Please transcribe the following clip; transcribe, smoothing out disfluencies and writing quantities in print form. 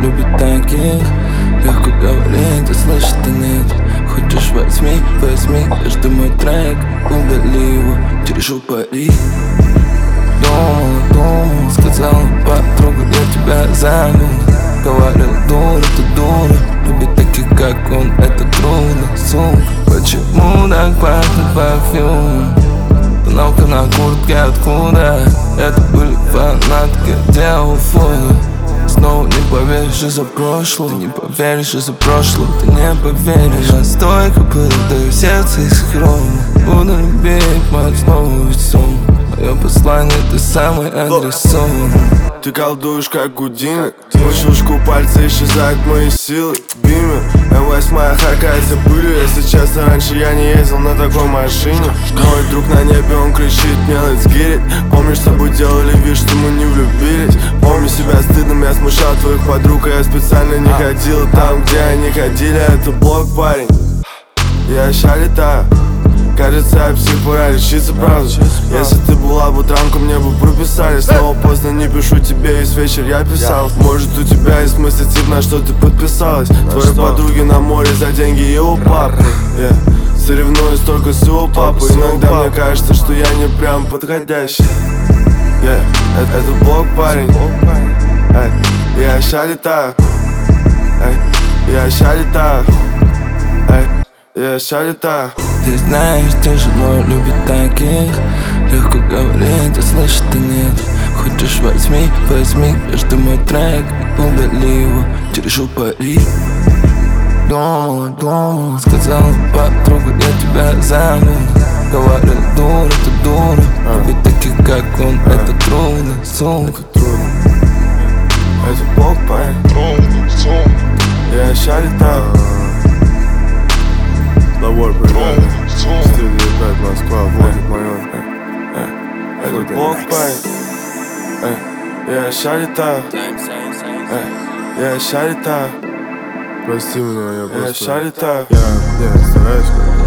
любит таких. Легко говорить, а слышать ты нет. Хочешь возьми, возьми каждый мой трек. Удали его, держу пари. Думала, сказала подруга, я тебя забыл. Говорил, дура, ты дура. Любить таких, как он, это трудно, сука. Почему так пахнет парфюм? Тоналка на куртке, откуда? Это были фанатки, делал фото. Снова не поверишь из-за прошлого. Ты не поверишь из-за прошлого, ты не поверишь. Я стойко подаю сердце из хрома. Буду любить мою снова ведь сон. Мое послание ты самый адресован. Ты колдуешь как Гудини. По щелчку пальца исчезают мои силы. Бимер, М8 харкается пылью. Если честно, раньше я не ездил на такой машине. Мой друг на небе, он кричит мне let's get it. Помнишь, с тобой делали вид, что мы не влюбились. Помню себя стыдным, я смущал твоих подруг. А я специально не ходил там, где они ходили. Это блог, парень. Я ща летаю. Кажется, я псих, пора лечиться, правда. Если ты была бы транку, мне бы прописали. Снова поздно, не пишу тебе, весь вечер я писал. Может, у тебя есть мысли, тип, на что ты подписалась. Твои подруги на море за деньги его папы. Соревнуюсь только с его папой. Иногда мне кажется, что я не прям подходящий. Это блог, парень. Я ща летаю. Я ща летаю. Я ща летаю. Ты знаешь, тяжело любить таких. Легко говорить, а слышать ты нет. Хочешь возьми, возьми каждый мой трек. Удали его, держу пари. Думала, сказала подруга, я тебя забыл. Говорил, дура, ты дура. Любить таких, как он, это трудно, сука. Это блог, парень. Я ща летаю. Лавор, привет. Студия 5, Москва, влогит майор. Это блог, парень. Я ща летаю. Я ща летаю. Прости меня, я просто... Я ща летаю. Я стараюсь как-то.